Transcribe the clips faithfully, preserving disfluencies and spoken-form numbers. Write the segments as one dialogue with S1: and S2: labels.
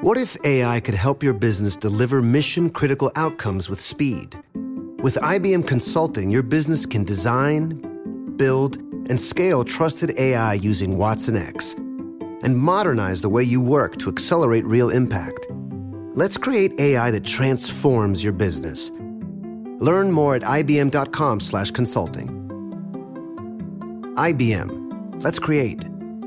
S1: What if A I could help your business deliver mission-critical outcomes with speed? With I B M Consulting, your business can design, build, and scale trusted A I using watsonx, and modernize the way you work to accelerate real impact. Let's create A I that transforms your business. Learn more at ibm.com slash consulting. I B M. Let's create.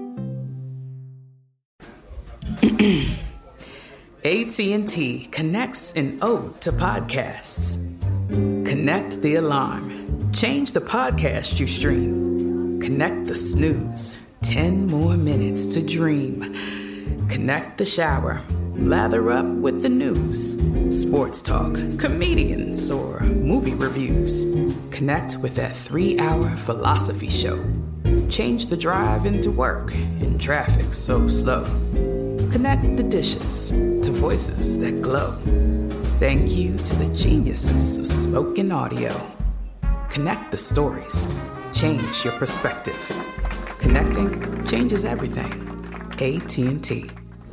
S2: A T and T connects an ode to podcasts. Connect the alarm. Change the podcast you stream. Connect the snooze. Ten more minutes to dream. Connect the shower. Lather up with the news. Sports talk, comedians, or movie reviews. Connect with that three-hour philosophy show. Change the drive into work in traffic so slow. Connect the dishes to voices that glow. Thank you to the geniuses of spoken audio. Connect the stories. Change your perspective. Connecting changes everything. A T and T.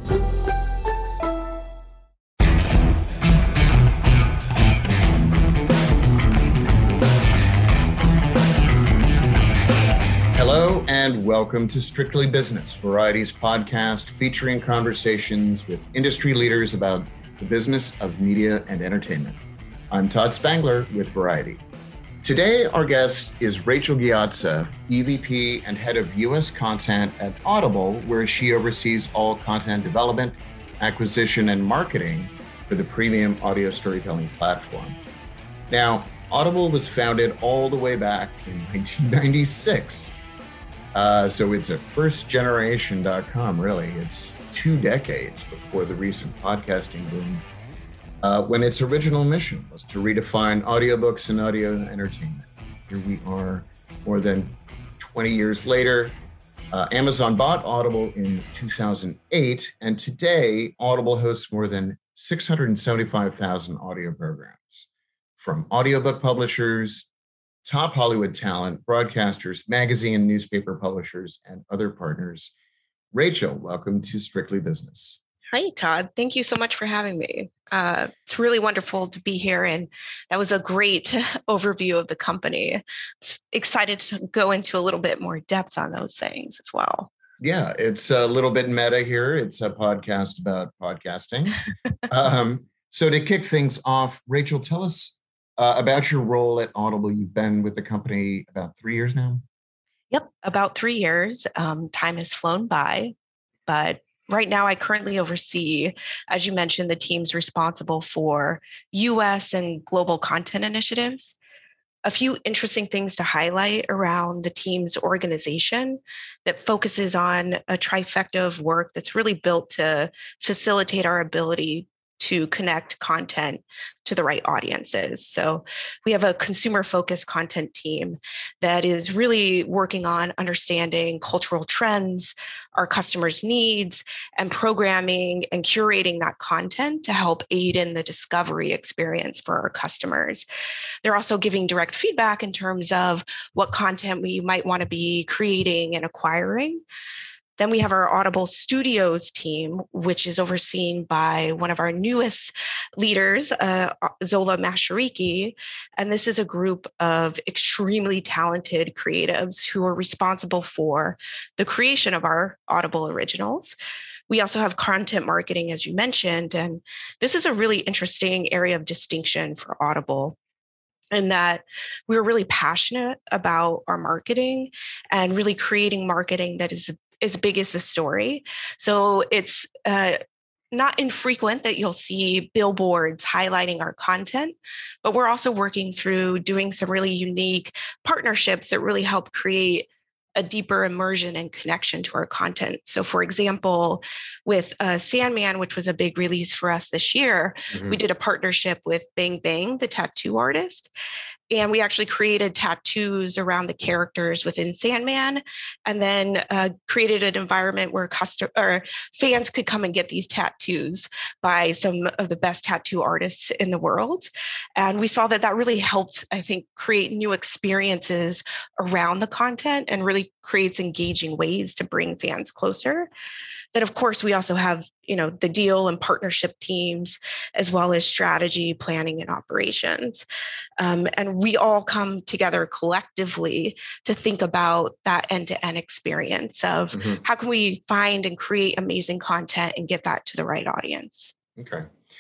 S3: Hello and welcome to Strictly Business, Variety's podcast featuring conversations with industry leaders about the business of media and entertainment. I'm Todd Spangler with Variety. Today, our guest is Rachel Ghiazza, E V P and Head of U S Content at Audible, where she oversees all content development, acquisition, and marketing for the premium audio storytelling platform. Now, Audible was founded all the way back in nineteen ninety-six. Uh, so it's a first generation dot com, really. It's two decades before the recent podcasting boom, uh, when its original mission was to redefine audiobooks and audio entertainment. Here we are, more than twenty years later. Uh, Amazon bought Audible in two thousand eight, and today Audible hosts more than six hundred seventy-five thousand audio programs from audiobook publishers, top Hollywood talent, broadcasters, magazine and newspaper publishers, and other partners. Rachel, welcome to Strictly Business.
S4: Hi, Todd. Thank you so much for having me. Uh, it's really wonderful to be here, and that was a great overview of the company. It's excited to go into a little bit more depth on those things as well.
S3: Yeah, it's a little bit meta here. It's a podcast about podcasting. um, so to kick things off, Rachel, tell us Uh, about your role at Audible. You've been with the company about three years now?
S4: Yep, about three years. Um, time has flown by, but right now I currently oversee, as you mentioned, the teams responsible for U S and global content initiatives. A few interesting things to highlight around the team's organization that focuses on a trifecta of work that's really built to facilitate our ability to connect content to the right audiences. So we have a consumer-focused content team that is really working on understanding cultural trends, our customers' needs, and programming and curating that content to help aid in the discovery experience for our customers. They're also giving direct feedback in terms of what content we might want to be creating and acquiring. Then we have our Audible Studios team, which is overseen by one of our newest leaders, uh, Zola Mashariki. And this is a group of extremely talented creatives who are responsible for the creation of our Audible originals. We also have content marketing, as you mentioned, and this is a really interesting area of distinction for Audible, in that we're really passionate about our marketing and really creating marketing that is as big as the story. So it's uh, not infrequent that you'll see billboards highlighting our content, but we're also working through doing some really unique partnerships that really help create a deeper immersion and connection to our content. So for example, with uh, Sandman, which was a big release for us this year, mm-hmm. we did a partnership with Bang Bang, the tattoo artist. And we actually created tattoos around the characters within Sandman, and then uh, created an environment where custom or fans could come and get these tattoos by some of the best tattoo artists in the world. And we saw that that really helped, I think, create new experiences around the content and really creates engaging ways to bring fans closer. then of course we also have, you know, the deal and partnership teams, as well as strategy, planning, and operations. Um, and we all come together collectively to think about that end-to-end experience of mm-hmm. how can we find and create amazing content and get that to the right audience.
S3: Okay.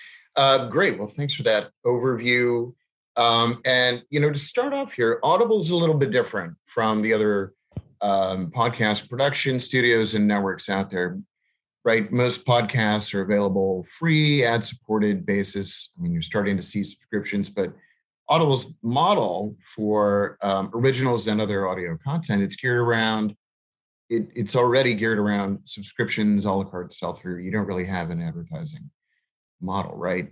S3: Uh, great. Well, thanks for that overview. Um, and, you know, to start off here, Audible is a little bit different from the other um, podcast production studios and networks out there, right? Most podcasts are available free, ad-supported basis. I mean, you're starting to see subscriptions, but Audible's model for um, originals and other audio content, it's geared around, it, it's already geared around subscriptions, a la carte sell-through. You don't really have an advertising model, right?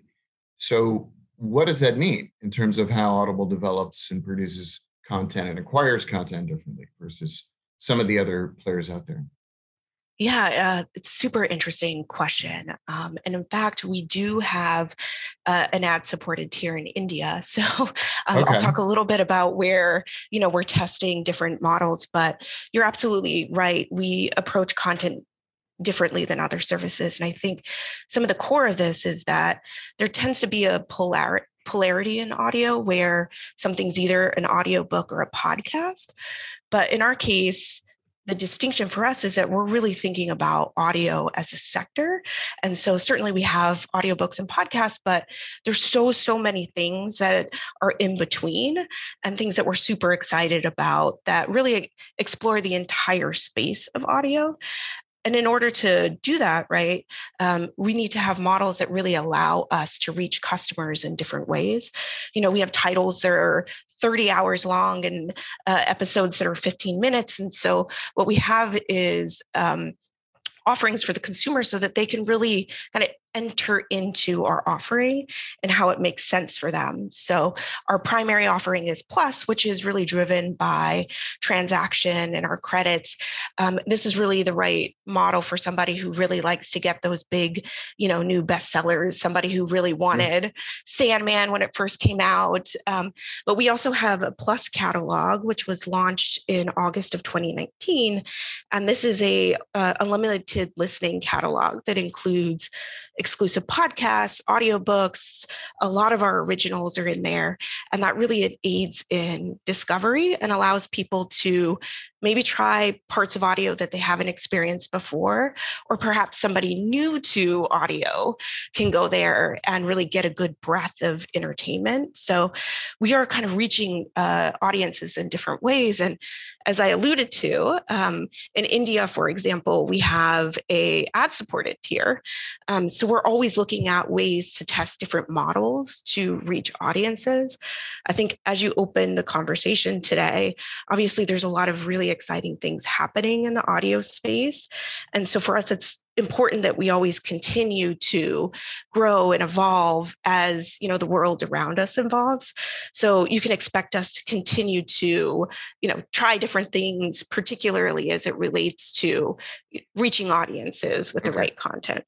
S3: So what does that mean in terms of how Audible develops and produces content and acquires content differently versus some of the other players out there?
S4: Yeah, uh, it's a super interesting question. Um, and in fact, we do have uh, an ad-supported tier in India. So um, okay. I'll talk a little bit about where, you know, we're testing different models, but you're absolutely right. We approach content differently than other services. And I think some of the core of this is that there tends to be a polar- polarity in audio where something's either an audiobook or a podcast. But in our case, the distinction for us is that we're really thinking about audio as a sector. And so certainly we have audiobooks and podcasts, but there's so, so many things that are in between and things that we're super excited about that really explore the entire space of audio. And in order to do that, right, um, we need to have models that really allow us to reach customers in different ways. You know, we have titles that are thirty hours long and uh, episodes that are fifteen minutes. And so what we have is um, offerings for the consumer so that they can really kind of enter into our offering and how it makes sense for them. So our primary offering is Plus, which is really driven by transaction and our credits. Um, this is really the right model for somebody who really likes to get those big, you know, new bestsellers, somebody who really wanted mm. Sandman when it first came out. Um, but we also have a Plus catalog, which was launched in August of twenty nineteen. And this is a uh, unlimited listening catalog that includes exclusive podcasts, audiobooks. A lot of our originals are in there. And that really aids in discovery and allows people to maybe try parts of audio that they haven't experienced before, or perhaps somebody new to audio can go there and really get a good breadth of entertainment. So we are kind of reaching uh, audiences in different ways. And as I alluded to, um, in India, for example, we have a ad-supported tier. Um, so we're always looking at ways to test different models to reach audiences. I think as you open the conversation today, obviously there's a lot of really exciting things happening in the audio space. And so for us, it's important that we always continue to grow and evolve as, you know, the world around us evolves. So you can expect us to continue to, you know, try different things, particularly as it relates to reaching audiences with okay. the right content.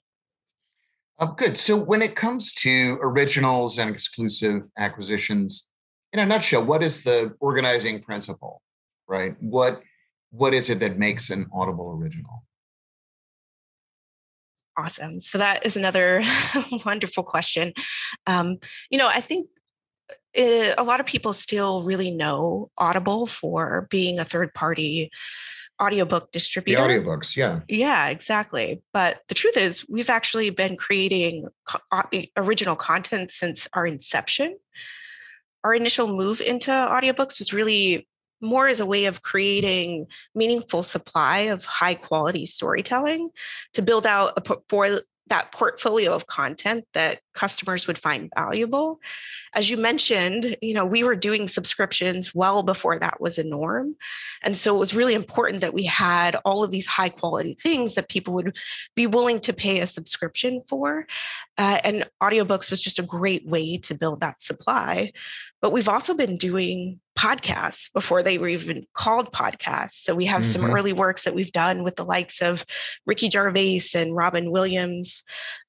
S3: Oh, good. So when it comes to originals and exclusive acquisitions, in a nutshell, what is the organizing principle, right? What What is it that makes an Audible original?
S4: Awesome. So that is another wonderful question. Um, you know, I think it, a lot of people still really know Audible for being a third-party audiobook distributor.
S3: The audiobooks, yeah.
S4: Yeah, exactly. But the truth is, we've actually been creating co- original content since our inception. Our initial move into audiobooks was really more as a way of creating meaningful supply of high quality storytelling to build out a for that portfolio of content that customers would find valuable. As you mentioned, you know, we were doing subscriptions well before that was a norm. And so it was really important that we had all of these high quality things that people would be willing to pay a subscription for. Uh, and audiobooks was just a great way to build that supply. But we've also been doing podcasts before they were even called podcasts. So we have mm-hmm. some early works that we've done with the likes of Ricky Gervais and Robin Williams.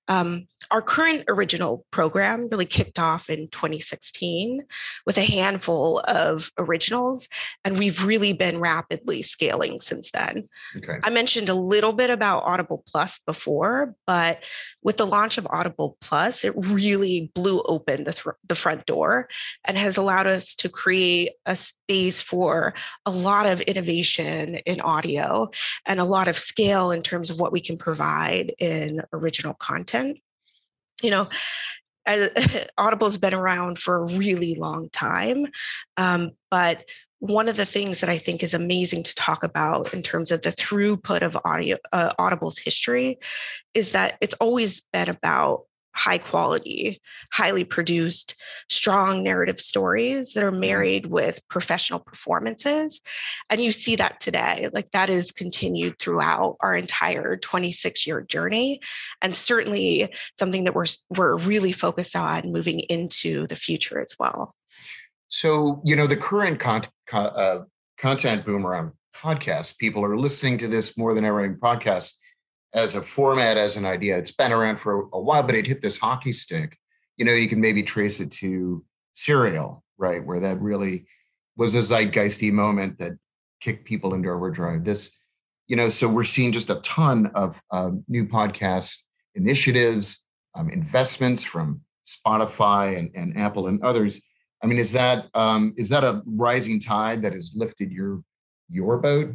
S4: Um, our current original program really kicked off in twenty sixteen with a handful of originals, and we've really been rapidly scaling since then.
S3: Okay.
S4: I mentioned a little bit about Audible Plus before, but with the launch of Audible Plus, it really blew open the, th- the front door and has allowed us to create a space for a lot of innovation in audio and a lot of scale in terms of what we can provide in original content. You know, as, Audible's been around for a really long time, um, but one of the things that I think is amazing to talk about in terms of the throughput of audio, uh, Audible's history is that it's always been about high quality, highly produced, strong narrative stories that are married with professional performances. And you see that today, like that is continued throughout our entire twenty-six year journey. And certainly something that we're, we're really focused on moving into the future as well.
S3: So, you know, the current con- con- uh, content boom around podcasts, people are listening to this more than ever in podcasts as a format, as an idea. It's been around for a while, but it hit this hockey stick. You know, you can maybe trace it to Serial, right? Where that really was a zeitgeisty moment that kicked people into overdrive. This, you know, so we're seeing just a ton of um, new podcast initiatives, um, investments from Spotify and, and Apple and others. I mean, is that um, is that a rising tide that has lifted your your boat?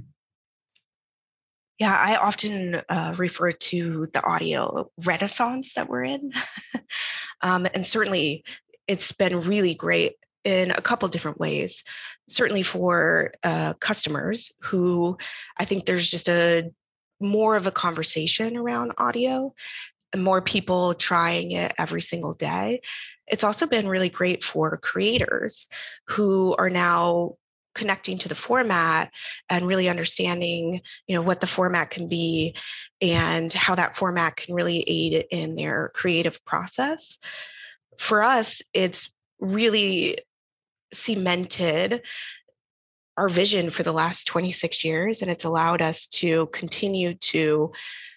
S4: Yeah, I often uh, refer to the audio renaissance that we're in. um, and certainly it's been really great in a couple different ways. Certainly for uh, customers who I think there's just a more of a conversation around audio and more people trying it every single day. It's also been really great for creators who are now connecting to the format and really understanding, you know, what the format can be and how that format can really aid in their creative process. For us, it's really cemented our vision for the last twenty-six years, and it's allowed us to continue to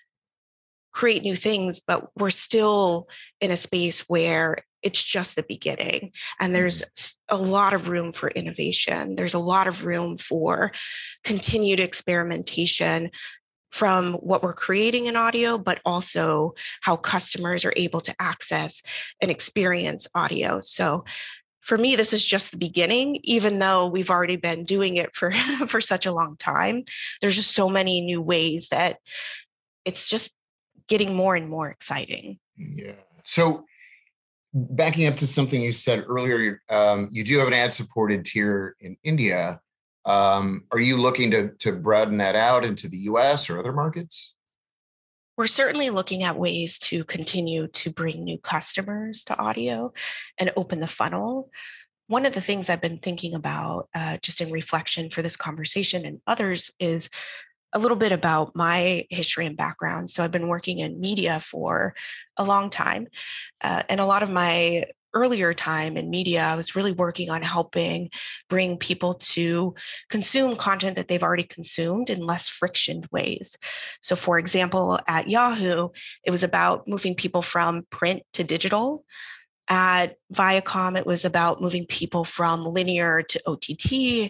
S4: create new things, but we're still in a space where it's just the beginning. And there's a lot of room for innovation. There's a lot of room for continued experimentation from what we're creating in audio, but also how customers are able to access and experience audio. So for me, this is just the beginning, even though we've already been doing it for, for such a long time. There's just so many new ways that it's just getting more and more exciting.
S3: Yeah. So backing up to something you said earlier, um, you do have an ad-supported tier in India. Um, are you looking to, to broaden that out into the U S or other markets?
S4: We're certainly looking at ways to continue to bring new customers to audio and open the funnel. One of the things I've been thinking about uh, just in reflection for this conversation and others is a little bit about my history and background. So I've been working in media for a long time. Uh, and a lot of my earlier time in media, I was really working on helping bring people to consume content that they've already consumed in less frictioned ways. So for example, at Yahoo, it was about moving people from print to digital. At Viacom, it was about moving people from linear to O T T.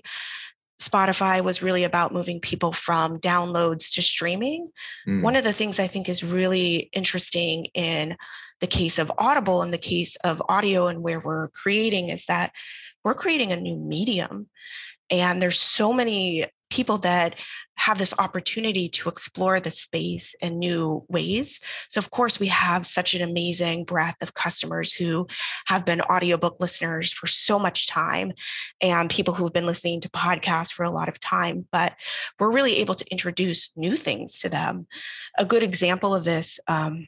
S4: Spotify was really about moving people from downloads to streaming. Mm. One of the things I think is really interesting in the case of Audible and the case of audio and where we're creating is that we're creating a new medium. And there's so many people that have this opportunity to explore the space in new ways. So of course, we have such an amazing breadth of customers who have been audiobook listeners for so much time and people who have been listening to podcasts for a lot of time, but we're really able to introduce new things to them. A good example of this um,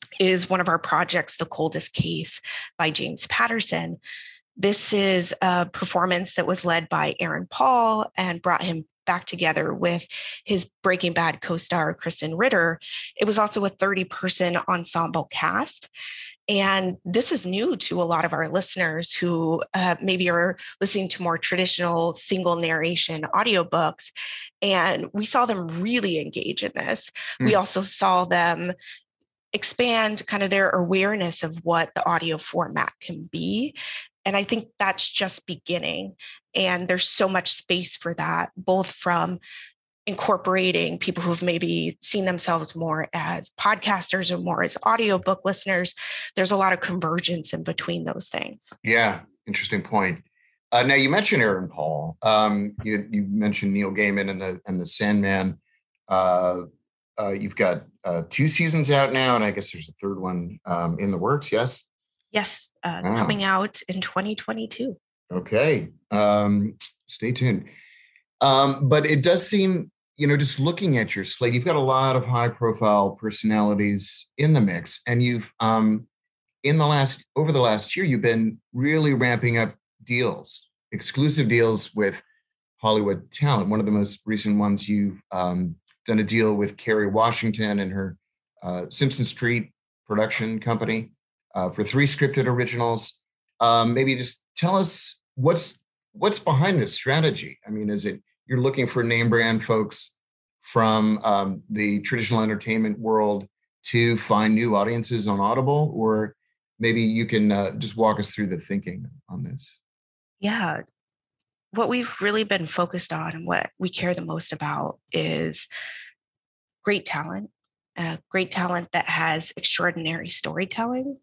S4: is one of our projects, The Coldest Case by James Patterson. This is a performance that was led by Aaron Paul and brought him back together with his Breaking Bad co-star, Kristen Ritter. It was also a thirty person ensemble cast. And this is new to a lot of our listeners who uh, maybe are listening to more traditional single narration audiobooks. And we saw them really engage in this. Mm. We also saw them expand kind of their awareness of what the audio format can be. And I think that's just beginning. And there's so much space for that, both from incorporating people who've maybe seen themselves more as podcasters or more as audiobook listeners. There's a lot of convergence in between those things.
S3: Yeah, interesting point. Uh, now you mentioned Aaron Paul. Um, you, you mentioned Neil Gaiman and the and the Sandman. Uh, uh, you've got uh, two seasons out now, and I guess there's a third one um, in the works. Yes.
S4: Yes, uh,
S3: wow.
S4: coming out in twenty twenty-two.
S3: Okay, um, stay tuned. Um, but it does seem, you know, just looking at your slate, you've got a lot of high-profile personalities in the mix, and you've um, in the last over the last year, you've been really ramping up deals, exclusive deals with Hollywood talent. One of the most recent ones, you've um, done a deal with Kerry Washington and her uh, Simpson Street production company uh, for three scripted originals. Um, maybe just tell us what's what's behind this strategy. I mean, is it you're looking for name brand folks from um, the traditional entertainment world to find new audiences on Audible, or maybe you can uh, just walk us through the thinking on this?
S4: Yeah. What we've really been focused on and what we care the most about is great talent, uh, great talent that has extraordinary storytelling.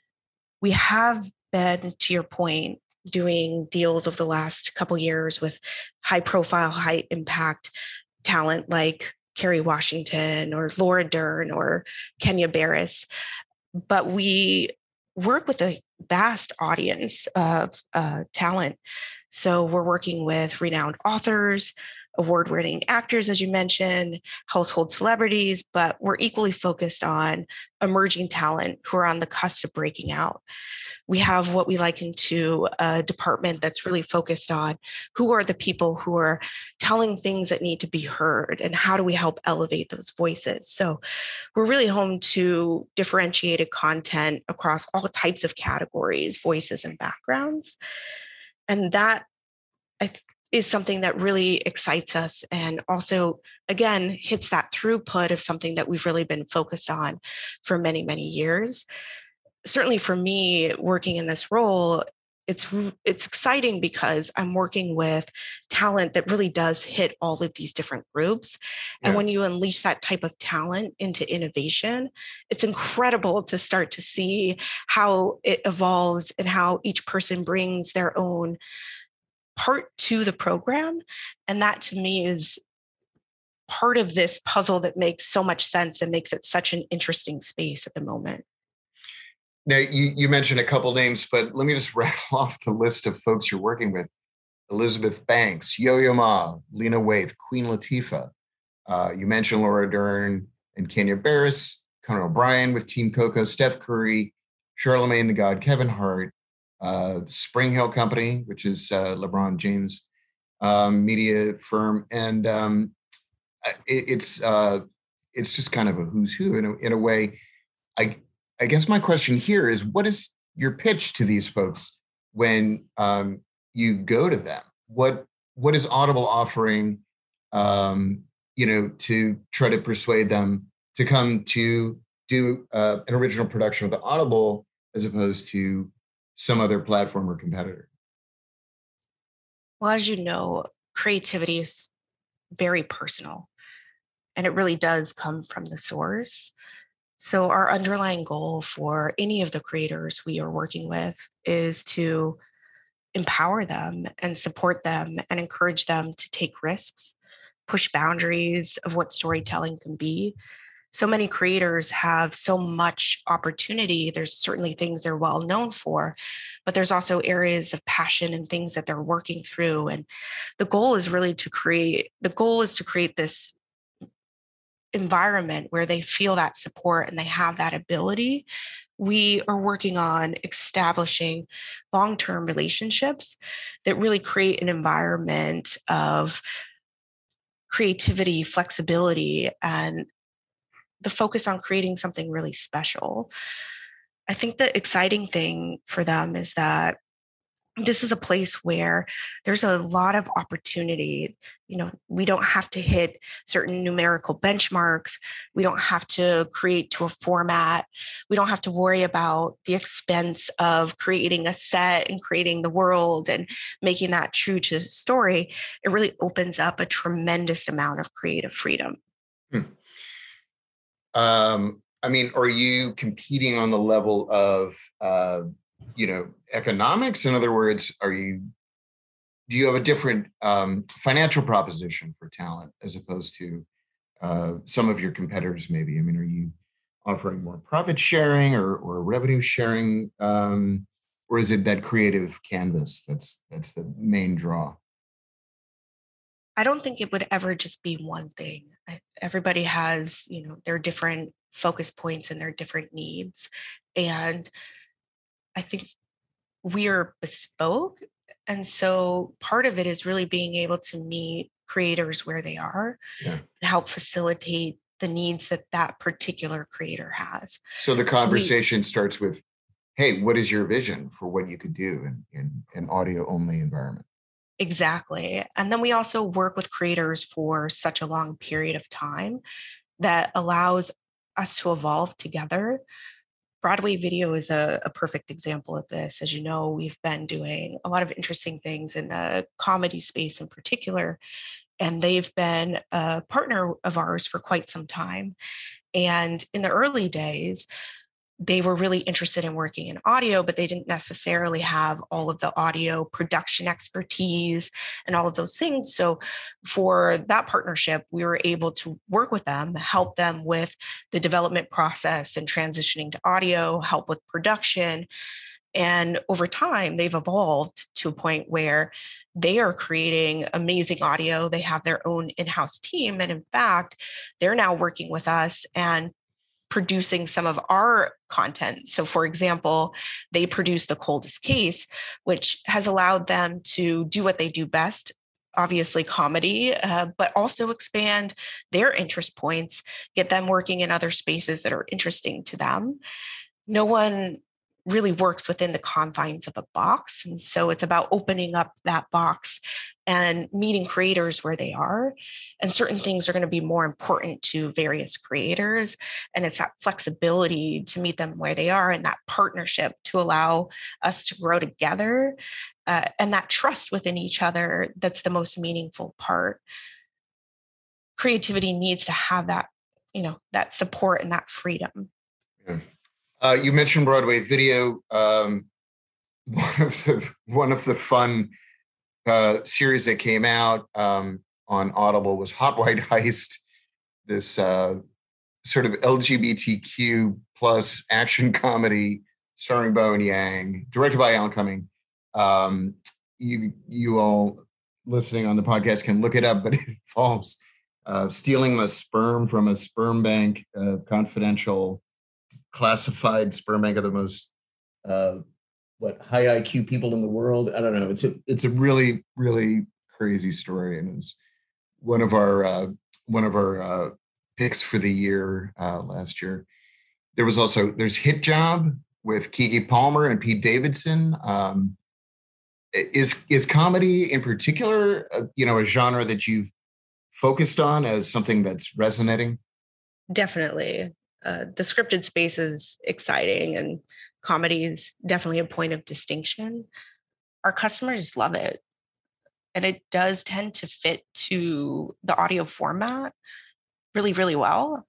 S4: We have been, to your point, doing deals over the last couple years with high profile, high impact talent like Kerry Washington or Laura Dern or Kenya Barris. But we work with a vast audience of uh, talent. So we're working with renowned authors, award-winning actors, as you mentioned, household celebrities, but we're equally focused on emerging talent who are on the cusp of breaking out. We have what we liken to a department that's really focused on who are the people who are telling things that need to be heard and how do we help elevate those voices. So we're really home to differentiated content across all types of categories, voices, and backgrounds. And that I th- is something that really excites us and also, again, hits that throughput of something that we've really been focused on for many, many years. Certainly for me, working in this role, it's it's exciting because I'm working with talent that really does hit all of these different groups. And
S3: Yeah.
S4: when you unleash that type of talent into innovation, it's incredible to start to see how it evolves and how each person brings their own part to the program. And that to me is part of this puzzle that makes so much sense and makes it such an interesting space at the moment.
S3: Now, you, you mentioned a couple names, but let me just rattle off the list of folks you're working with. Elizabeth Banks, Yo-Yo Ma, Lena Waithe, Queen Latifah. Uh, you mentioned Laura Dern and Kenya Barris, Conan O'Brien with Team Coco, Steph Curry, Charlemagne the God, Kevin Hart, uh, Spring Hill Company, which is uh, LeBron James' um, media firm. And um, it, it's uh, it's just kind of a who's who in a, in a way. I I guess my question here is, what is your pitch to these folks when um, you go to them? What what is Audible offering, um, you know, to try to persuade them to come to do uh, an original production with Audible as opposed to some other platform or competitor?
S4: Well, as you know, creativity is very personal, and it really does come from the source. So our underlying goal for any of the creators we are working with is to empower them and support them and encourage them to take risks, push boundaries of what storytelling can be. So many creators have so much opportunity. There's certainly things they're well known for, but there's also areas of passion and things that they're working through. And the goal is really to create, the goal is to create this environment where they feel that support and they have that ability. We are working on establishing long-term relationships that really create an environment of creativity, flexibility, and the focus on creating something really special. I think the exciting thing for them is that this is a place where there's a lot of opportunity. You know, we don't have to hit certain numerical benchmarks. We don't have to create to a format. We don't have to worry about the expense of creating a set and creating the world and making that true to the story. It really opens up a tremendous amount of creative freedom.
S3: Hmm. Um, I mean, are you competing on the level of, uh, you know, economics? In other words, are you, do you have a different um, financial proposition for talent as opposed to uh, some of your competitors maybe? I mean, are you offering more profit sharing or, or revenue sharing? Um, or is it that creative canvas that's that's the main draw?
S4: I don't think it would ever just be one thing. I, everybody has, you know, their different focus points and their different needs. And I think we are bespoke. And so part of it is really being able to meet creators where they are
S3: Yeah.
S4: and help facilitate the needs that that particular creator has.
S3: So the conversation
S4: so we,
S3: starts with, hey, what is your vision for what you could do in, in an audio only environment?
S4: Exactly. And then we also work with creators for such a long period of time that allows us to evolve together. Broadway Video is a, a perfect example of this. As you know, we've been doing a lot of interesting things in the comedy space in particular, and they've been a partner of ours for quite some time. And in the early days, they were really interested in working in audio, but they didn't necessarily have all of the audio production expertise and all of those things. So for that partnership, we were able to work with them, help them with the development process and transitioning to audio, help with production. And over time, they've evolved to a point where they are creating amazing audio. They have their own in-house team. And in fact, they're now working with us and producing some of our content. So for example, they produce The Coldest Case, which has allowed them to do what they do best, obviously comedy, uh, but also expand their interest points, get them working in other spaces that are interesting to them. No one really works within the confines of a box. And so it's about opening up that box and meeting creators where they are. And certain things are going to be more important to various creators. And it's that flexibility to meet them where they are and that partnership to allow us to grow together uh, and that trust within each other. That's the most meaningful part. Creativity needs to have that, you know, that support and that freedom.
S3: Yeah. Uh, you mentioned Broadway Video. Um, one of the one of the fun uh, series that came out um, on Audible was Hot White Heist, this uh, sort of L G B T Q plus action comedy starring Bowen Yang, directed by Alan Cumming. Um, you you all listening on the podcast can look it up, but it involves uh, stealing a sperm from a sperm bank, uh, confidential. Classified sperm bank of the most uh, what high I Q people in the world. I don't know. It's a it's a really really crazy story, and it was one of our uh, one of our uh, picks for the year uh, last year. There was also there's Hit Job with Keke Palmer and Pete Davidson. Um, is is comedy in particular, uh, you know, a genre that you've focused on as something that's resonating?
S4: Definitely. Uh, the scripted space is exciting and comedy is definitely a point of distinction. Our customers love it. And it does tend to fit to the audio format really, really well.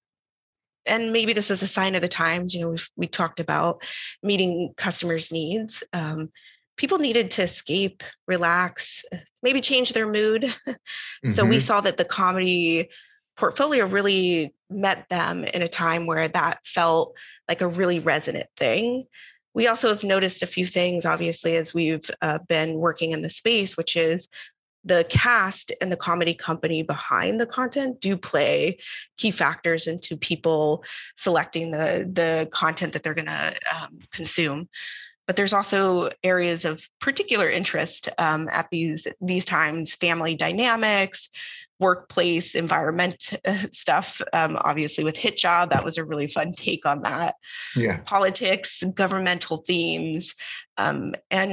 S4: And maybe this is a sign of the times. You know, we've, we talked about meeting customers' needs. Um, people needed to escape, relax, maybe change their mood. Mm-hmm. So we saw that the comedy portfolio really met them in a time where that felt like a really resonant thing. We also have noticed a few things, obviously, as we've uh, been working in the space, which is the cast and the comedy company behind the content do play key factors into people selecting the, the content that they're going to um, consume. But there's also areas of particular interest um, at these these times: family dynamics, workplace environment uh, stuff. Um, obviously, with Hit Job, that was a really fun take on that.
S3: Yeah.
S4: Politics, governmental themes, um, and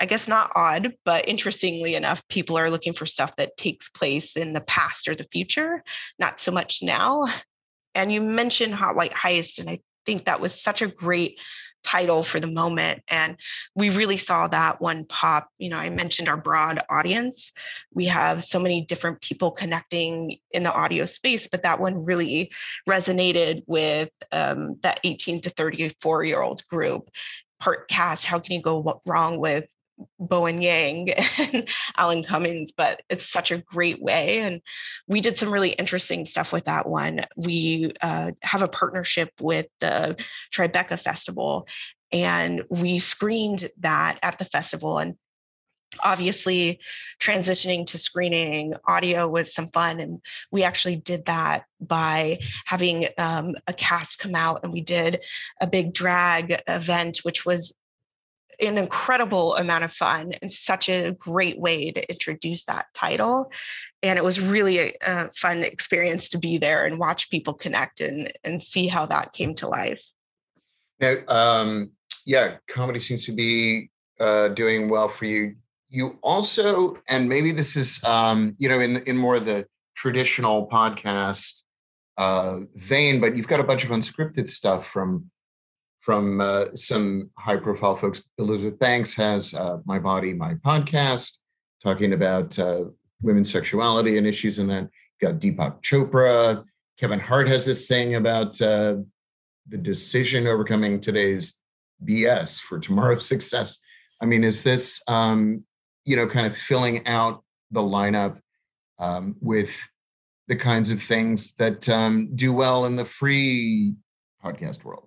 S4: I guess not odd, but interestingly enough, people are looking for stuff that takes place in the past or the future, not so much now. And you mentioned Hot White Heist, and I think that was such a great title for the moment. And we really saw that one pop. You know, I mentioned our broad audience. We have so many different people connecting in the audio space, but that one really resonated with um, that eighteen to thirty-four year old group. Part cast, how can you go wrong with Bowen Yang and Alan Cummings? But it's such a great way. And we did some really interesting stuff with that one. We uh, have a partnership with the Tribeca Festival, and we screened that at the festival. And obviously transitioning to screening audio was some fun. And we actually did that by having um, a cast come out, and we did a big drag event, which was an incredible amount of fun and such a great way to introduce that title. And it was really a, a fun experience to be there and watch people connect and, and see how that came to life.
S3: Now, um, yeah, comedy seems to be uh, doing well for you. You also, and maybe this is, um, you know, in, in more of the traditional podcast uh, vein, but you've got a bunch of unscripted stuff from from uh, some high-profile folks. Elizabeth Banks has uh, My Body, My Podcast, talking about uh, women's sexuality and issues in that. You've got Deepak Chopra. Kevin Hart has this thing about uh, the decision overcoming today's B S for tomorrow's success. I mean, is this, um, you know, kind of filling out the lineup um, with the kinds of things that um, do well in the free podcast world?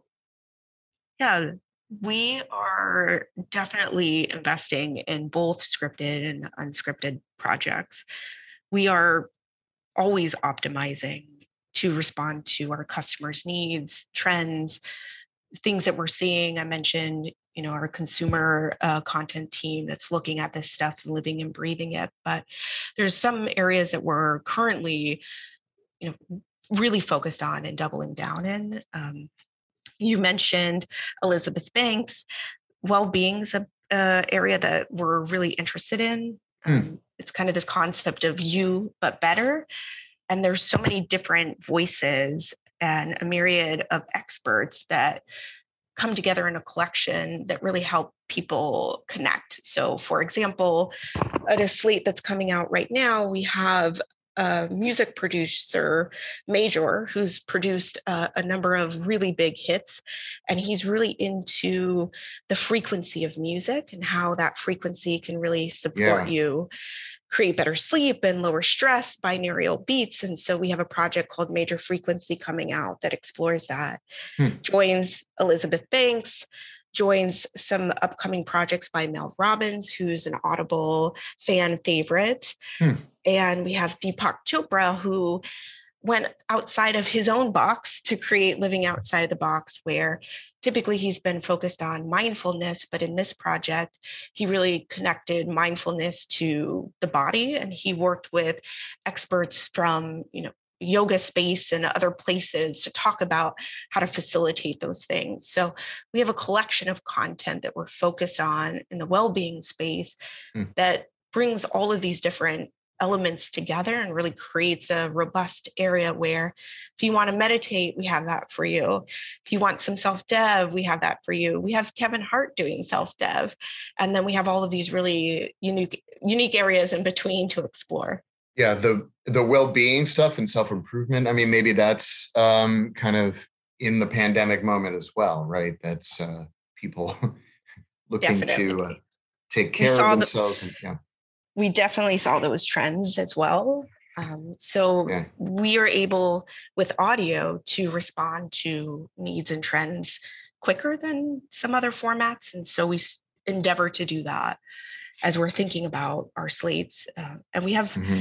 S4: Yeah, we are definitely investing in both scripted and unscripted projects. We are always optimizing to respond to our customers' needs, trends, things that we're seeing. I mentioned, you know, our consumer uh, content team that's looking at this stuff and living and breathing it. But there's some areas that we're currently, you know, really focused on and doubling down in. Um, You mentioned Elizabeth Banks. Well-being is a uh, area that we're really interested in. Um, mm. It's kind of this concept of you, but better. And there's so many different voices and a myriad of experts that come together in a collection that really help people connect. So for example, at a slate that's coming out right now, we have a music producer, Major, who's produced uh, a number of really big hits. And he's really into the frequency of music and how that frequency can really support yeah. you create better sleep and lower stress, binaural beats. And so we have a project called Major Frequency coming out that explores that. Hmm. Joins Elizabeth Banks, joins some upcoming projects by Mel Robbins, who's an Audible fan favorite. Hmm. And we have Deepak Chopra, who went outside of his own box to create Living Outside the Box, where typically he's been focused on mindfulness, but in this project, he really connected mindfulness to the body. And he worked with experts from, you know, yoga space and other places to talk about how to facilitate those things. So we have a collection of content that we're focused on in the well-being space mm. that brings all of these different elements together and really creates a robust area where if you want to meditate, we have that for you. If you want some self-dev, we have that for you. We have Kevin Hart doing self-dev. And then we have all of these really unique, unique areas in between to explore.
S3: Yeah, the the well-being stuff and self-improvement. I mean, maybe that's um, kind of in the pandemic moment as well, right? That's uh, people looking Definitely. to uh, take care of themselves. The, and, yeah.
S4: We definitely saw those trends as well. Um, so yeah. we are able with audio to respond to needs and trends quicker than some other formats. And so we endeavor to do that as we're thinking about our slates. Uh, and we have mm-hmm.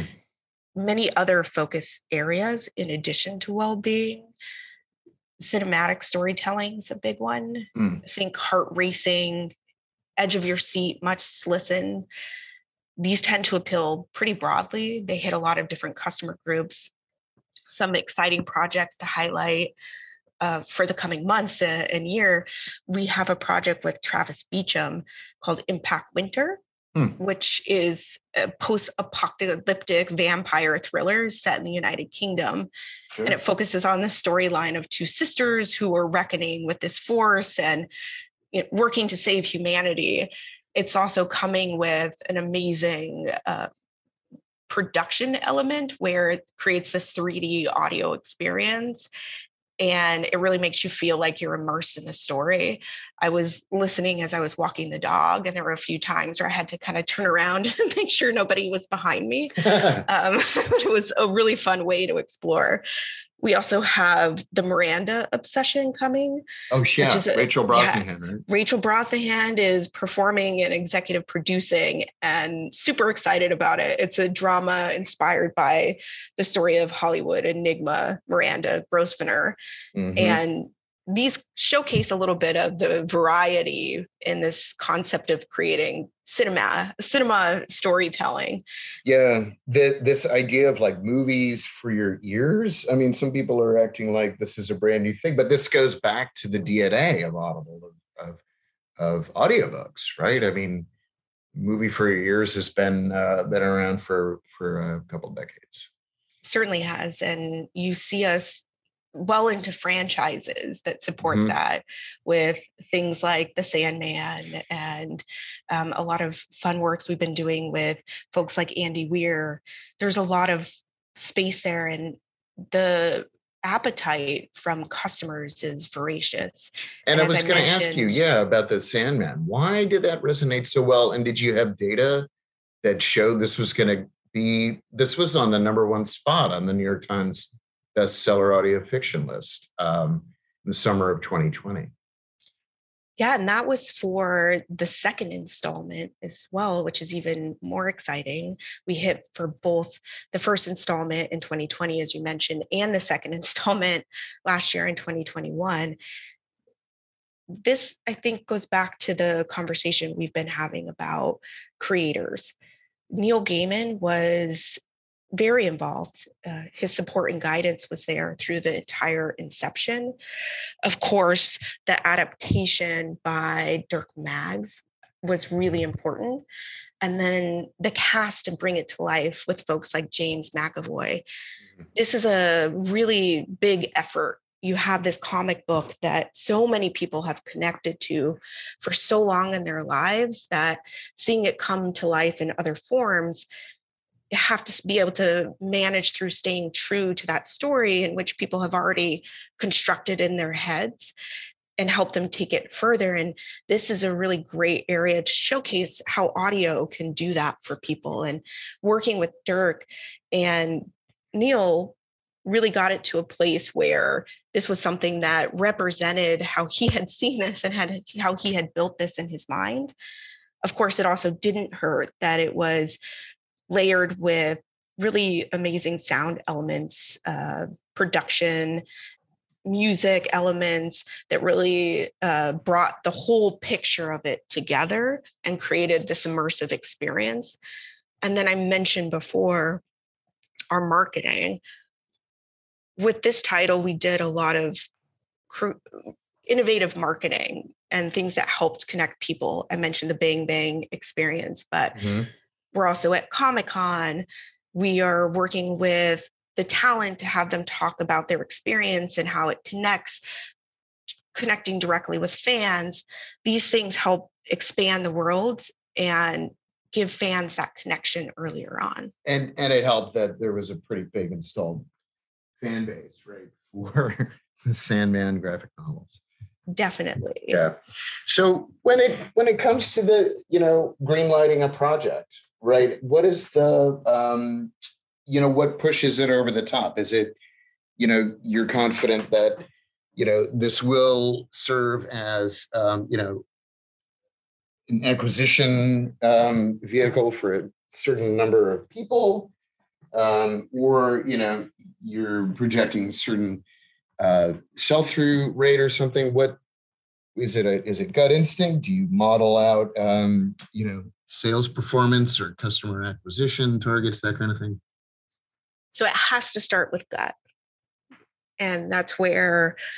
S4: many other focus areas in addition to well-being. Cinematic storytelling is a big one. Mm. I think heart racing, edge of your seat, much listen. These tend to appeal pretty broadly. They hit a lot of different customer groups. Some exciting projects to highlight. uh, for the coming months and year, we have a project with Travis Beacham called Impact Winter, hmm. which is a post-apocalyptic vampire thriller set in the United Kingdom. Sure. And it focuses on the storyline of two sisters who are reckoning with this force and, you know, working to save humanity. It's also coming with an amazing uh, production element where it creates this three D audio experience. And it really makes you feel like you're immersed in the story. I was listening as I was walking the dog, and there were a few times where I had to kind of turn around and make sure nobody was behind me. um, it was a really fun way to explore. We also have the Miranda Obsession coming.
S3: Oh, yeah.
S4: Which is a,
S3: Rachel Brosnahan,
S4: yeah,
S3: right?
S4: Rachel Brosnahan is performing and executive producing, and super excited about it. It's a drama inspired by the story of Hollywood enigma Miranda Grosvenor. Mm-hmm. And these showcase a little bit of the variety in this concept of creating cinema, cinema storytelling.
S3: Yeah, the, this idea of like movies for your ears. I mean, some people are acting like this is a brand new thing, but this goes back to the D N A of Audible, of, of, of audiobooks, right? I mean, movie for your ears has been uh, been around for, for a couple of decades.
S4: Certainly has. And you see us well into franchises that support mm-hmm. that, with things like The Sandman and um, a lot of fun works we've been doing with folks like Andy Weir. There's a lot of space there, and the appetite from customers is voracious.
S3: And, and I was going to ask you, yeah, about The Sandman. Why did that resonate so well? And did you have data that showed this was going to be, this was on the number one spot on the New York Times bestseller audio fiction list um, in the summer of twenty twenty.
S4: Yeah, and that was for the second installment as well, which is even more exciting. We hit for both the first installment in twenty twenty, as you mentioned, and the second installment last year in twenty twenty-one. This, I think, goes back to the conversation we've been having about creators. Neil Gaiman was very involved. Uh, his support and guidance was there through the entire inception. Of course, the adaptation by Dirk Maggs was really important. And then the cast to bring it to life with folks like James McAvoy. This is a really big effort. You have this comic book that so many people have connected to for so long in their lives that seeing it come to life in other forms, you have to be able to manage through staying true to that story in which people have already constructed in their heads, and help them take it further. And this is a really great area to showcase how audio can do that for people. And working with Dirk and Neil really got it to a place where this was something that represented how he had seen this and had how he had built this in his mind. Of course, it also didn't hurt that it was layered with really amazing sound elements, uh, production, music elements that really uh, brought the whole picture of it together and created this immersive experience. And then I mentioned before our marketing. With this title, we did a lot of cr- innovative marketing and things that helped connect people. I mentioned the Bang Bang experience, but mm-hmm. we're also at Comic-Con. We are working with the talent to have them talk about their experience and how it connects, connecting directly with fans. These things help expand the world and give fans that connection earlier on.
S3: And and it helped that there was a pretty big installed fan base, right, for the Sandman graphic novels.
S4: Definitely.
S3: Yeah. So when it when it comes to the, you know, greenlighting a project, right, what is the, um, you know, what pushes it over the top? Is it, you know, you're confident that, you know, this will serve as, um, you know, an acquisition um, vehicle for a certain number of people, um, or, you know, you're projecting certain uh, sell-through rate or something? What is it? A, is it gut instinct? Do you model out, um, you know, sales performance or customer acquisition targets, that kind of thing?
S4: So it has to start with gut. And that's where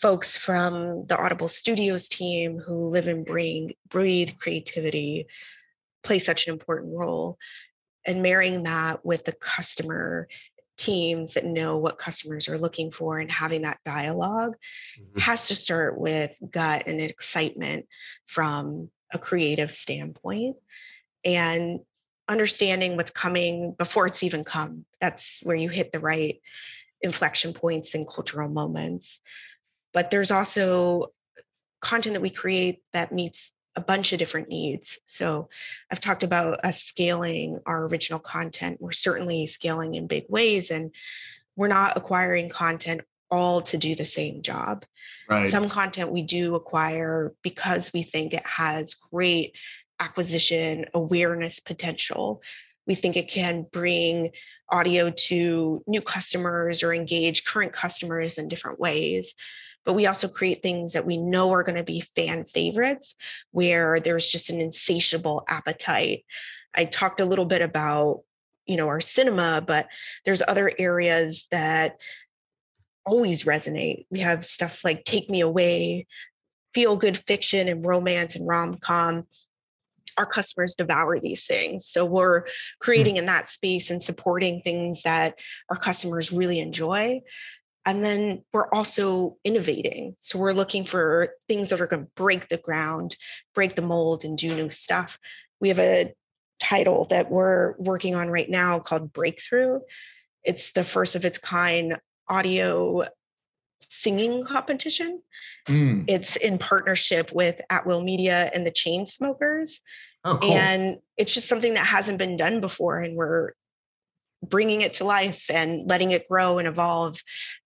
S4: folks from the Audible Studios team who live and bring, breathe creativity play such an important role. And marrying that with the customer teams that know what customers are looking for and having that dialogue mm-hmm. has to start with gut and excitement from a creative standpoint and understanding what's coming before it's even come. That's where you hit the right inflection points and cultural moments. But there's also content that we create that meets a bunch of different needs. So I've talked about us scaling our original content. We're certainly scaling in big ways, and we're not acquiring content all to do the same job. Right. Some content we do acquire because we think it has great acquisition awareness potential. We think it can bring audio to new customers or engage current customers in different ways. But we also create things that we know are going to be fan favorites, where there's just an insatiable appetite. I talked a little bit about, you know, our cinema, but there's other areas that always resonate. We have stuff like Take Me Away, feel good fiction and romance and rom-com. Our customers devour these things. So we're creating in that space and supporting things that our customers really enjoy. And then we're also innovating. So we're looking for things that are going to break the ground, break the mold, and do new stuff. We have a title that we're working on right now called Breakthrough. It's the first of its kind audio singing competition. Mm. It's in partnership with At Will Media and the Chainsmokers. Oh, cool. And it's just something that hasn't been done before. And we're bringing it to life and letting it grow and evolve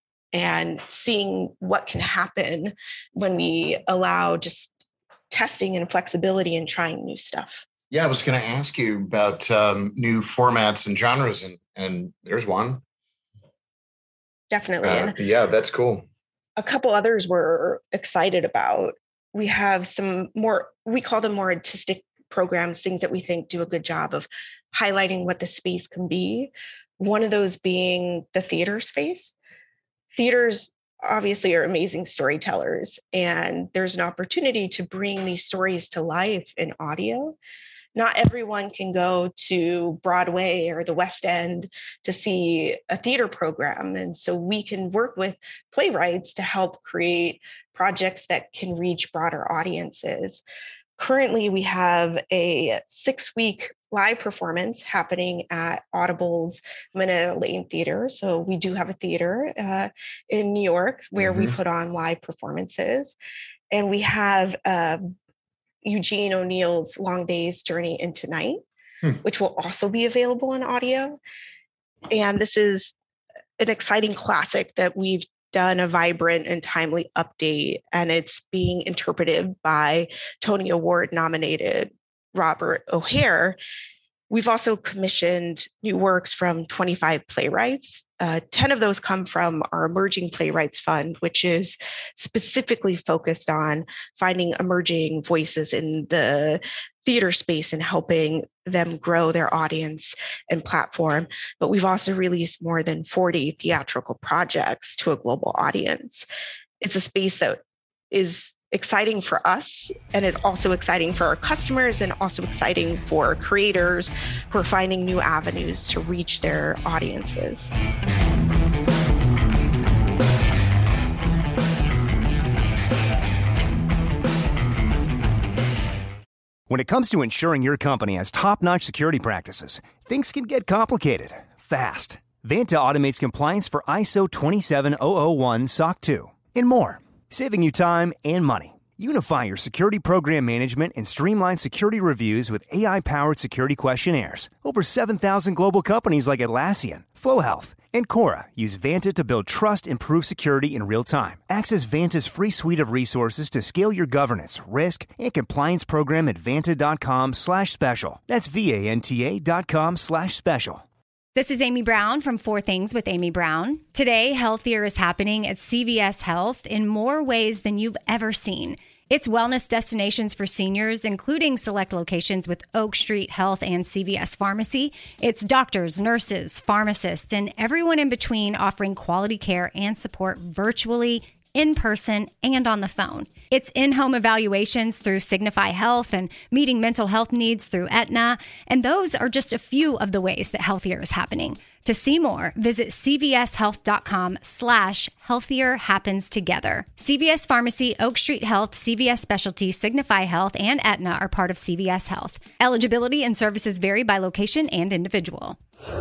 S4: and seeing what can happen when we allow just testing and flexibility and trying new stuff.
S3: Yeah, I was going to ask you about um, new formats and genres, and, and there's one.
S4: Definitely.
S3: Uh, yeah, that's cool.
S4: A couple others we're excited about. We have some more, we call them more artistic programs, things that we think do a good job of highlighting what the space can be. One of those being the theater space. Theaters obviously are amazing storytellers, and there's an opportunity to bring these stories to life in audio. Not everyone can go to Broadway or the West End to see a theater program. And so we can work with playwrights to help create projects that can reach broader audiences. Currently, we have a six-week live performance happening at Audible's Minetta Lane Theater. So we do have a theater uh, in New York where mm-hmm. we put on live performances. And we have uh, Eugene O'Neill's Long Day's Journey into Night, hmm. which will also be available in audio. And this is an exciting classic that we've done a vibrant and timely update, and it's being interpreted by Tony Award nominated Robert O'Hare. We've also commissioned new works from twenty-five playwrights. Uh, ten of those come from our Emerging Playwrights Fund, which is specifically focused on finding emerging voices in the theater space and helping them grow their audience and platform. But we've also released more than forty theatrical projects to a global audience. It's a space that is exciting for us and is also exciting for our customers and also exciting for creators who are finding new avenues to reach their audiences.
S5: When it comes to ensuring your company has top-notch security practices, things can get complicated fast. Vanta automates compliance for I S O twenty-seven thousand one S O C two and more, saving you time and money. Unify your security program management and streamline security reviews with A I-powered security questionnaires. Over seven thousand global companies like Atlassian, Flow Health, and Cora use Vanta to build trust and prove security in real time. Access Vanta's free suite of resources to scale your governance, risk, and compliance program at vanta.com slash special. That's V-A-N-T-A dot com slash special.
S6: This is Amy Brown from Four Things with Amy Brown. Today, healthier is happening at C V S Health in more ways than you've ever seen. It's wellness destinations for seniors, including select locations with Oak Street Health and C V S Pharmacy. It's doctors, nurses, pharmacists, and everyone in between offering quality care and support virtually in person and on the phone. It's in-home evaluations through Signify Health and meeting mental health needs through Aetna. And those are just a few of the ways that Healthier is happening. To see more, visit cvshealth.com slash healthier happens together. C V S Pharmacy, Oak Street Health, C V S Specialty, Signify Health, and Aetna are part of C V S Health. Eligibility and services vary by location and individual.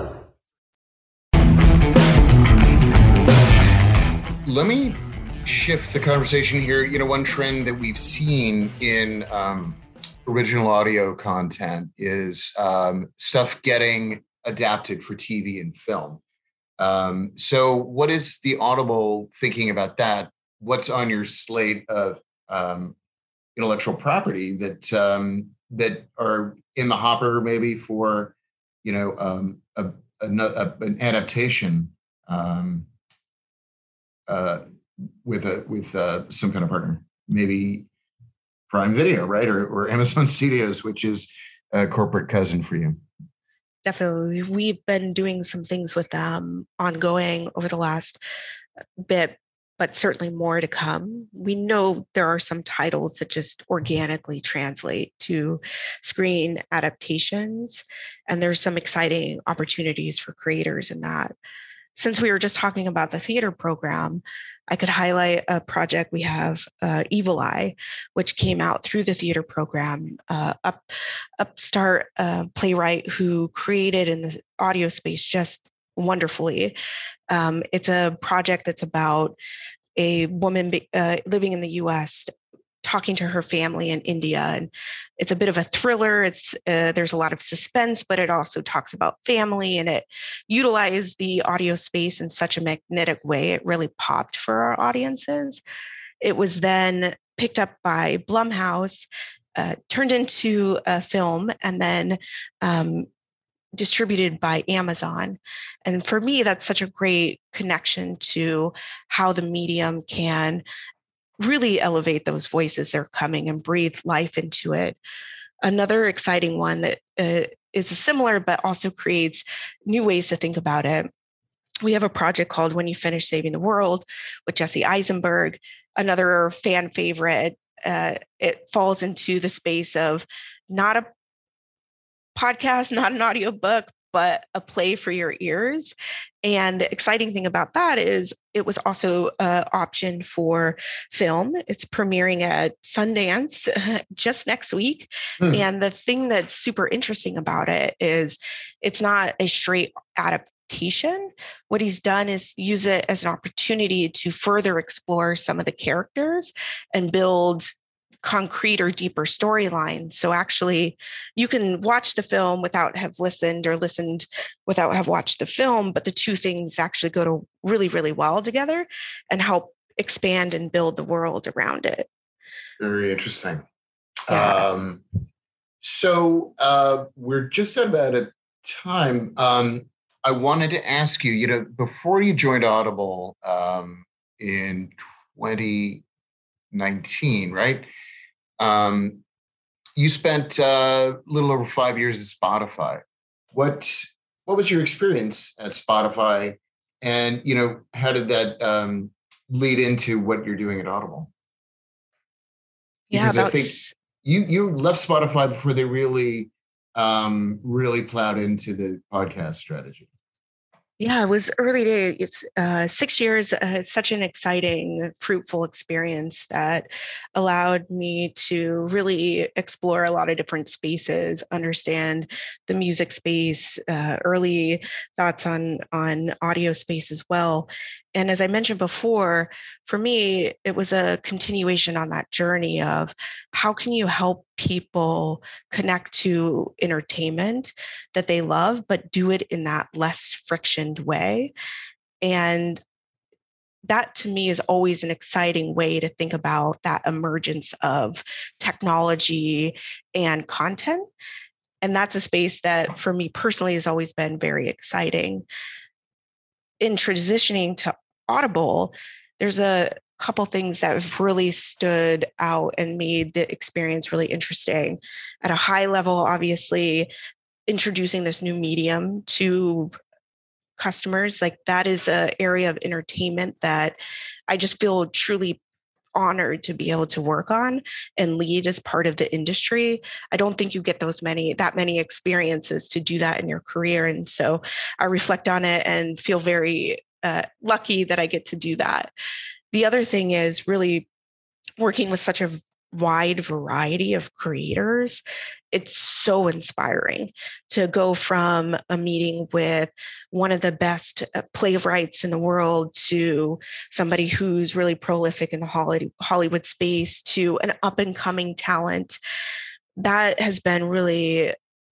S3: Let me shift the conversation here. You know, one trend that we've seen in um, original audio content is um, stuff getting adapted for T V and film. Um, so what is the Audible thinking about that? What's on your slate of um, intellectual property that um, that are in the hopper maybe for, you know, um, a, a, a, an adaptation um, uh, with a with uh, some kind of partner, maybe Prime Video, right, or, or Amazon Studios, which is a corporate cousin for you.
S4: Definitely. We've been doing some things with them ongoing over the last bit, but certainly more to come. We know there are some titles that just organically translate to screen adaptations, and there's some exciting opportunities for creators in that. Since we were just talking about the theater program, I could highlight a project we have, uh, Evil Eye, which came out through the theater program. Uh, up, upstart uh, playwright who created in the audio space just wonderfully. Um, it's a project that's about a woman uh, living in the U S talking to her family in India, and it's a bit of a thriller. It's uh, there's a lot of suspense, but it also talks about family, and it utilized the audio space in such a magnetic way. It really popped for our audiences. It was then picked up by Blumhouse, uh, turned into a film, and then um, distributed by Amazon. And for me, that's such a great connection to how the medium can really elevate those voices that are coming and breathe life into it. Another exciting one that uh, is similar, but also creates new ways to think about it. We have a project called When You Finish Saving the World with Jesse Eisenberg, another fan favorite. Uh, it falls into the space of not a podcast, not an audiobook, but a play for your ears. And the exciting thing about that is it was also an option for film. It's premiering at Sundance just next week. Hmm. And the thing that's super interesting about it is it's not a straight adaptation. What he's done is use it as an opportunity to further explore some of the characters and build concrete or deeper storylines. So actually you can watch the film without have listened or listened without have watched the film, but the two things actually go to really, really well together and help expand and build the world around it.
S3: Very interesting. Yeah. Um, so uh, we're just about at time. Um, I wanted to ask you, you know, before you joined Audible um, in twenty nineteen, right? Um, you spent uh, a little over five years at Spotify. What what was your experience at Spotify, and you know how did that um, lead into what you're doing at Audible? Because yeah, I think you you left Spotify before they really um, really plowed into the podcast strategy.
S4: Yeah, it was early days. It's uh, six years. Uh, it's such an exciting, fruitful experience that allowed me to really explore a lot of different spaces, understand the music space, uh, early thoughts on on audio space as well. And as I mentioned before, for me, it was a continuation on that journey of how can you help people connect to entertainment that they love, but do it in that less frictioned way. And that to me is always an exciting way to think about that emergence of technology and content. And that's a space that for me personally has always been very exciting. In transitioning to Audible, there's a couple things that have really stood out and made the experience really interesting. At a high level, obviously, introducing this new medium to customers. Like that is an area of entertainment that I just feel truly honored to be able to work on and lead as part of the industry. I don't think you get those many, that many experiences to do that in your career. And so I reflect on it and feel very uh, lucky that I get to do that. The other thing is really working with such a wide variety of creators. It's so inspiring to go from a meeting with one of the best playwrights in the world to somebody who's really prolific in the Hollywood space to an up and coming talent. That has been really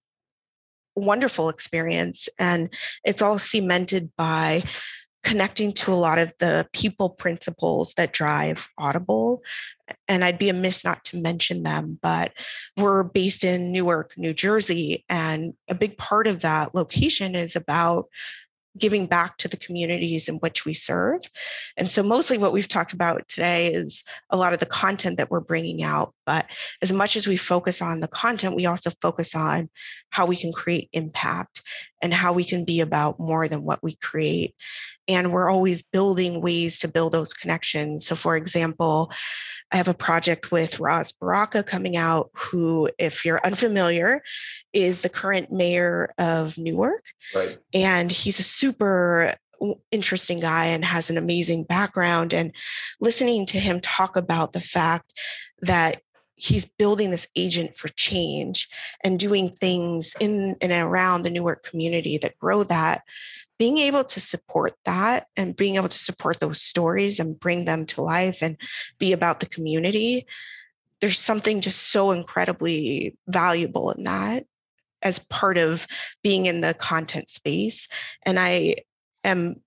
S4: wonderful experience. And it's all cemented by connecting to a lot of the people principles that drive Audible. And I'd be amiss not to mention them, but we're based in Newark, New Jersey. And a big part of that location is about giving back to the communities in which we serve. And so mostly what we've talked about today is a lot of the content that we're bringing out. But as much as we focus on the content, we also focus on how we can create impact and how we can be about more than what we create. And we're always building ways to build those connections. So for example, I have a project with Ras Baraka coming out, who, if you're unfamiliar, is the current mayor of Newark.
S3: Right.
S4: And he's a super interesting guy and has an amazing background. And listening to him talk about the fact that he's building this agent for change and doing things in and around the Newark community that grow that, being able to support that and being able to support those stories and bring them to life and be about the community, there's something just so incredibly valuable in that as part of being in the content space. And I am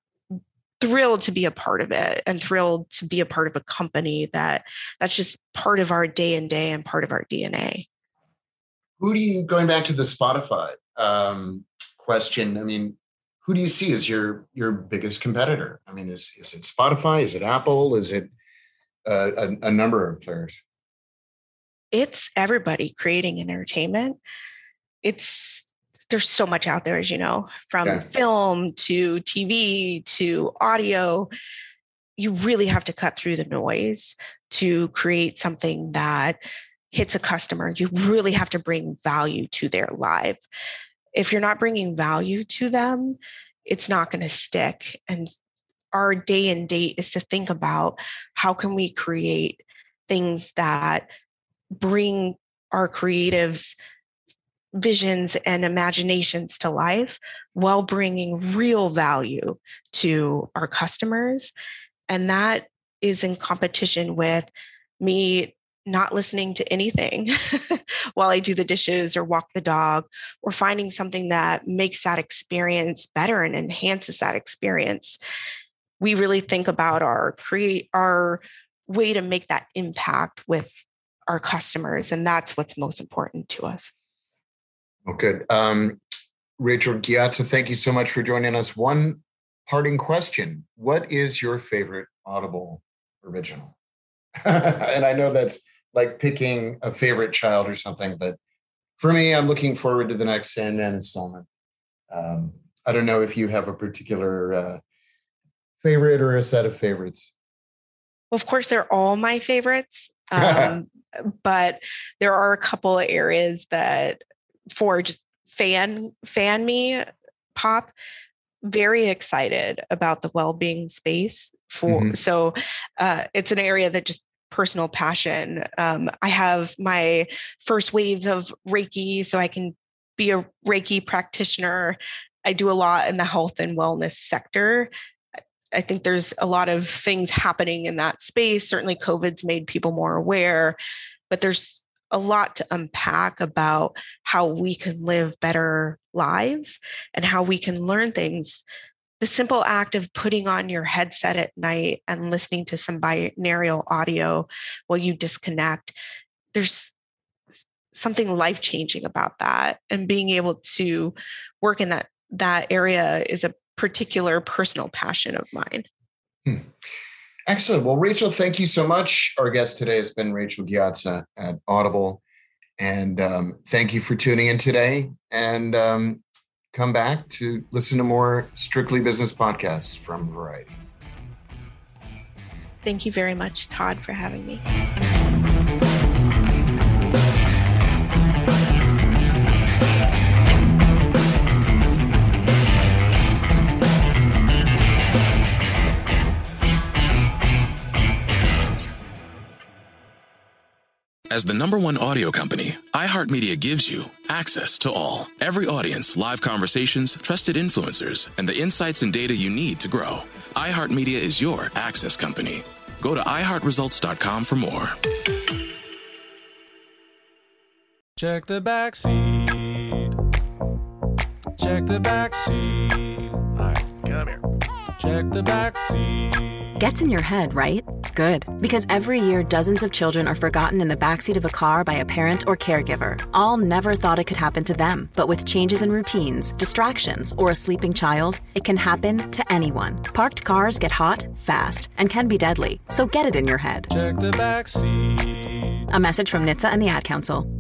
S4: thrilled to be a part of it and thrilled to be a part of a company that that's just part of our day and day and part of our D N A.
S3: Who do you, going back to the Spotify um, question, I mean, who do you see as your your biggest competitor? I mean, is is it Spotify? Is it Apple? Is it uh, a, a number of players?
S4: It's everybody creating entertainment. It's there's so much out there, as you know, from yeah. film to T V to audio. You really have to cut through the noise to create something that hits a customer. You really have to bring value to their life. If you're not bringing value to them, it's not going to stick. And our day and date is to think about how can we create things that bring our creatives' visions and imaginations to life while bringing real value to our customers. And that is in competition with me not listening to anything while I do the dishes or walk the dog, or finding something that makes that experience better and enhances that experience. We really think about our create our way to make that impact with our customers, and that's what's most important to us.
S3: Well, good. Um, Rachel Ghiazza, thank you so much for joining us. One parting question: what is your favorite Audible original? And I know that's like picking a favorite child or something, but for me, I'm looking forward to the next Sandman installment. Um, I don't know if you have a particular uh, favorite or a set of favorites.
S4: Well, of course, they're all my favorites, um, but there are a couple of areas that, for just fan fan me, pop. Very excited about the well-being space for. Mm-hmm. So uh, it's an area that just personal passion. Um, I have my first waves of Reiki, so I can be a Reiki practitioner. I do a lot in the health and wellness sector. I think there's a lot of things happening in that space. Certainly COVID's made people more aware, but there's a lot to unpack about how we can live better lives and how we can learn things. The simple act of putting on your headset at night and listening to some binaural audio while you disconnect, there's something life-changing about that. And being able to work in that, that area is a particular personal passion of mine.
S3: Hmm. Excellent. Well, Rachel, thank you so much. Our guest today has been Rachel Ghiazza at Audible. And um, thank you for tuning in today. And um, come back to listen to more Strictly Business podcasts from Variety.
S4: Thank you very much, Todd, for having me.
S7: As the number one audio company, iHeartMedia gives you access to all. Every audience, live conversations, trusted influencers, and the insights and data you need to grow. iHeartMedia is your access company. Go to i heart results dot com for more.
S8: Check the back seat. Check the back seat. All right, come here. Check the back seat.
S9: Gets in your head, right? Good. Because every year, dozens of children are forgotten in the backseat of a car by a parent or caregiver. All never thought it could happen to them. But with changes in routines, distractions, or a sleeping child, it can happen to anyone. Parked cars get hot, fast, and can be deadly. So get it in your head.
S8: Check the back seat.
S9: A message from N H T S A and the Ad Council.